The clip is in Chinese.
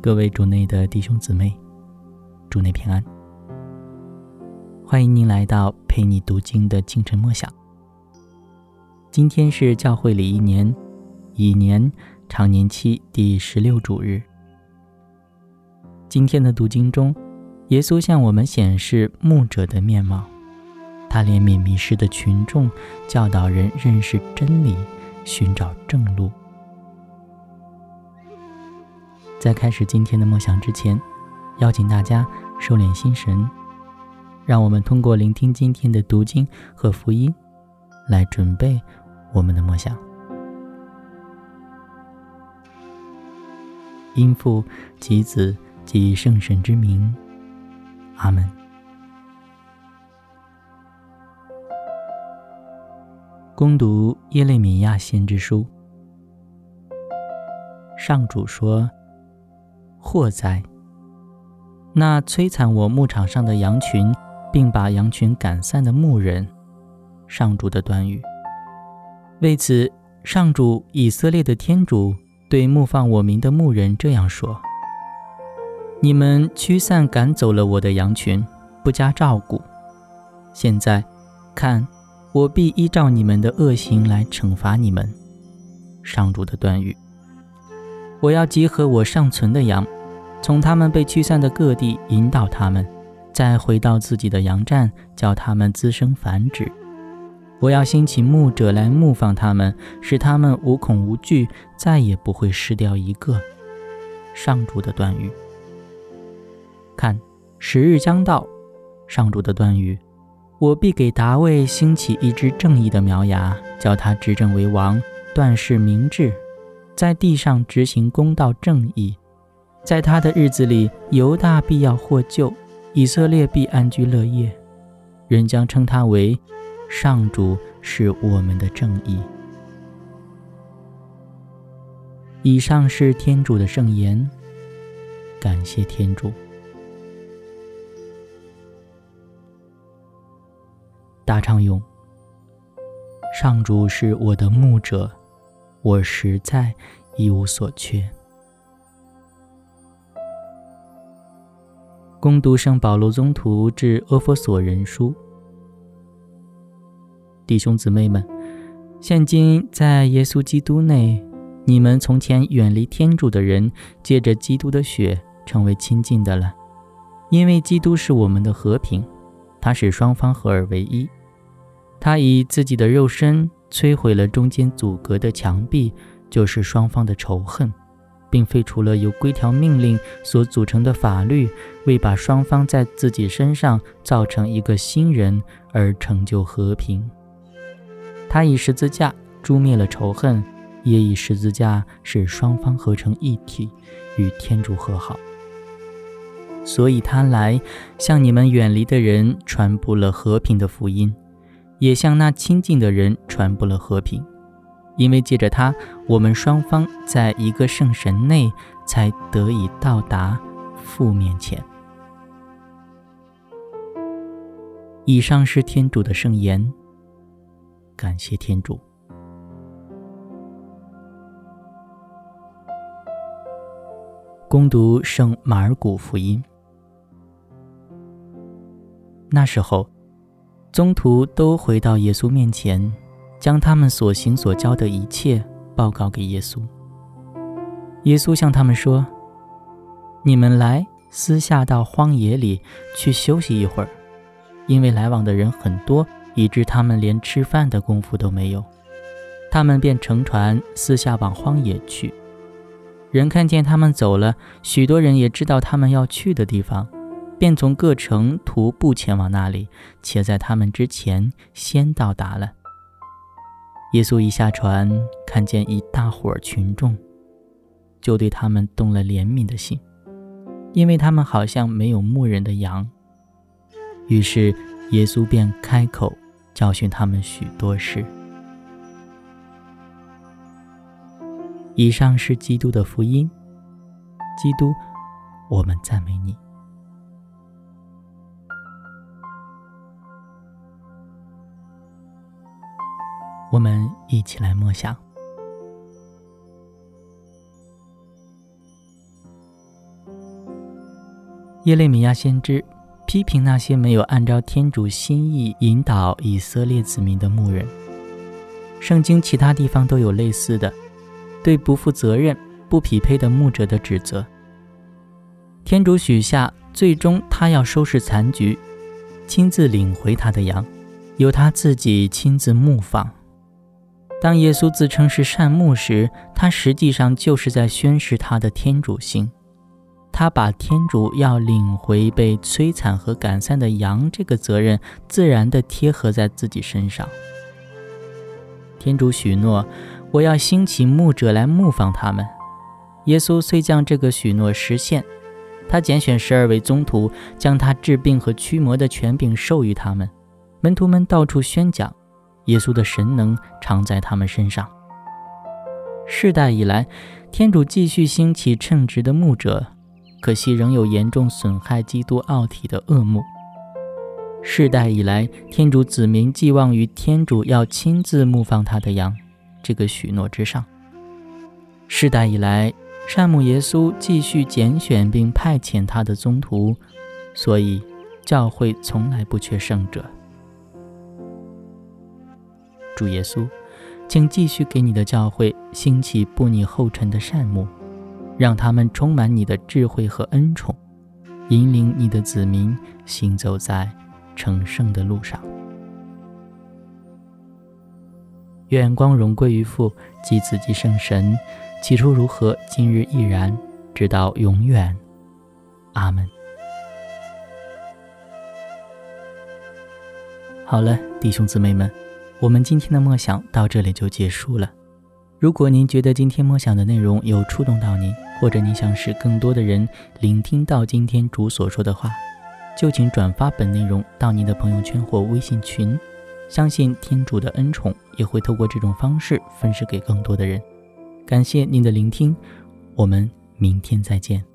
各位主内的弟兄姊妹，主内平安。欢迎您来到陪你读经的清晨默想。今天是教会里乙年常年期第16主日。今天的读经中，耶稣向我们显示牧者的面貌，他怜悯迷失的群众，教导人认识真理，寻找正路。在开始今天的默想之前，邀请大家收敛心神，让我们通过聆听今天的读经和福音，来准备我们的默想。因父及子及圣神之名，阿们。恭读耶肋米亚先知书。上主说：祸哉！那摧残我牧场上的羊群，并把羊群赶散的牧人。上主的断语。为此，上主以色列的天主对牧放我民的牧人这样说：你们驱散赶走了我的羊群，不加照顾。现在看，我必依照你们的恶行来惩罚你们。上主的断语。我要集合我尚存的羊，从他们被驱散的各地引导他们，再回到自己的羊站，叫他们滋生繁殖。我要兴起牧者来牧放他们，使他们无恐无惧，再也不会失掉一个。上主的断语。看，时日将到，上主的断语，我必给大卫兴起一只正义的苗芽，叫他执政为王，断事明智，在地上执行公道正义。在他的日子里，犹大必要获救，以色列必安居乐业。人将称他为上主是我们的正义。以上是天主的圣言，感谢天主。大唱咏。上主是我的牧者，我实在一无所缺。恭读圣保禄宗徒致阿弗所人书。弟兄姊妹们，现今在耶稣基督内，你们从前远离天主的人，借着基督的血成为亲近的了。因为基督是我们的和平，他使双方合而为一。他以自己的肉身摧毁了中间阻隔的墙壁，就是双方的仇恨，并废除了由规条命令所组成的法律，为把双方在自己身上造成一个新人而成就和平。他以十字架诛灭了仇恨，也以十字架使双方合成一体，与天主和好。所以他来向你们远离的人传播了和平的福音，也向那亲近的人传播了和平。因为借着他，我们双方在一个圣神内才得以到达父面前。以上是天主的圣言，感谢天主。恭读圣马尔谷福音。那时候，宗徒都回到耶稣面前，将他们所行所教的一切报告给耶稣。耶稣向他们说：你们来，私下到荒野里去休息一会儿，因为来往的人很多，以致他们连吃饭的功夫都没有。他们便乘船私下往荒野去。人看见他们走了，许多人也知道他们要去的地方，便从各城徒步前往那里，且在他们之前先到达了。耶稣一下船，看见一大伙群众，就对他们动了怜悯的心，因为他们好像没有牧人的羊。于是耶稣便开口教训他们许多事。以上是基督的福音。基督，我们赞美你。我们一起来默想。 耶利米亚先知批评那些没有按照天主心意引导以色列子民的牧人。圣经其他地方都有类似的对不负责任、不匹配的牧者的指责。天主许下，最终他要收拾残局，亲自领回他的羊，由他自己亲自牧放。当耶稣自称是善牧时，他实际上就是在宣示他的天主性。他把天主要领回被摧残和赶散的羊这个责任自然地贴合在自己身上。天主许诺，我要兴起牧者来牧放他们。耶稣虽将这个许诺实现，他拣选12位宗徒，将他治病和驱魔的权柄授予他们。门徒们到处宣讲，耶稣的神能常在他们身上。世代以来，天主继续兴起称职的牧者，可惜仍有严重损害基督奥体的恶牧。世代以来，天主子民寄望于天主要亲自牧放他的羊这个许诺之上。世代以来，善牧耶稣继续拣选并派遣他的宗徒，所以教会从来不缺圣者。主耶稣，请继续给你的教会兴起步你后尘的善牧，让他们充满你的智慧和恩宠，引领你的子民行走在成圣的路上。愿光荣归于父，及子，及圣神，起初如何，今日亦然，直到永远。阿们。好了，弟兄姊妹们，我们今天的默想到这里就结束了。如果您觉得今天默想的内容有触动到您，或者你想使更多的人聆听到今天主所说的话，就请转发本内容到您的朋友圈或微信群，相信天主的恩宠也会透过这种方式分施给更多的人。感谢您的聆听，我们明天再见。